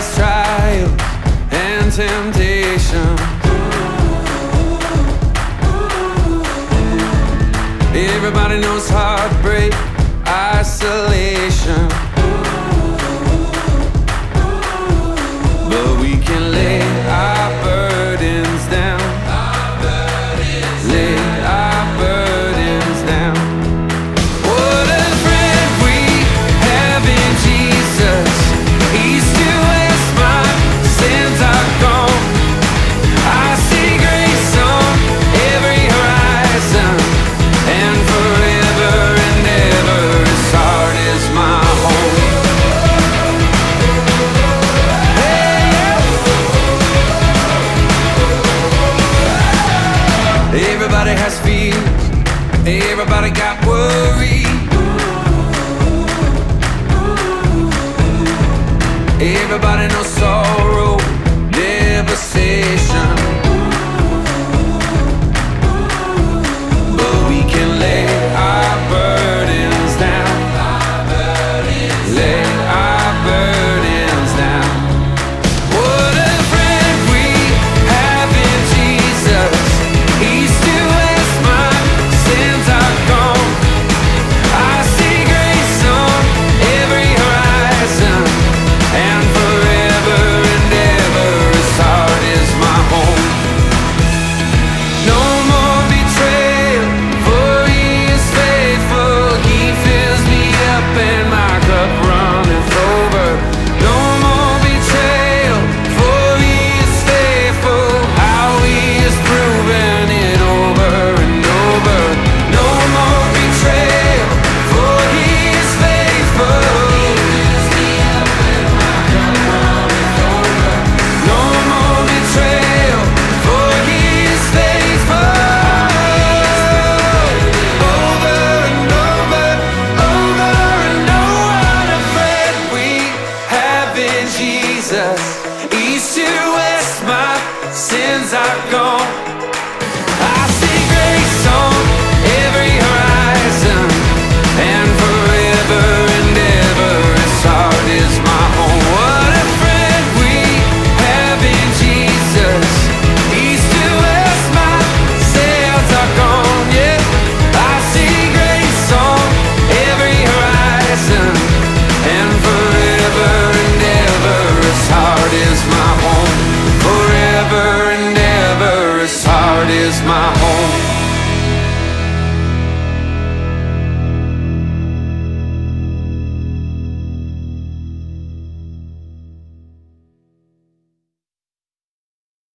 has trials and temptation. Everybody knows heartbreak, isolation, but we can lay our burdens down. Lay our burdens down. What a friend we have in Jesus. East to west, my sins are gone. I see grace on every horizon, and forever and ever His heart is my home. Everybody has fears, everybody got worry. Everybody knows sorrow, devastation, but we can lay our burdens down. Lay our burdens down. What a friend we have in Jesus. East to west, my sins are gone. I see grace on every horizon, and forever and ever His heart is my home. No more betrayal, for He is faithful. He fills me up and my cup runneth over. No more betrayal, for He is faithful. How He has proven it over and over. No more betrayal, for He is faithful. No more betrayal, for He is faithful. Over and over, over and over. What a friend we have in Jesus. East to west, my sins are gone. I see grace on every horizon, and forever and ever His heart is my home. What a friend we have in Jesus. East to west, my sins are gone. Yeah, I see grace on every horizon, and forever and ever His heart is my home. Forever and ever His heart is my home.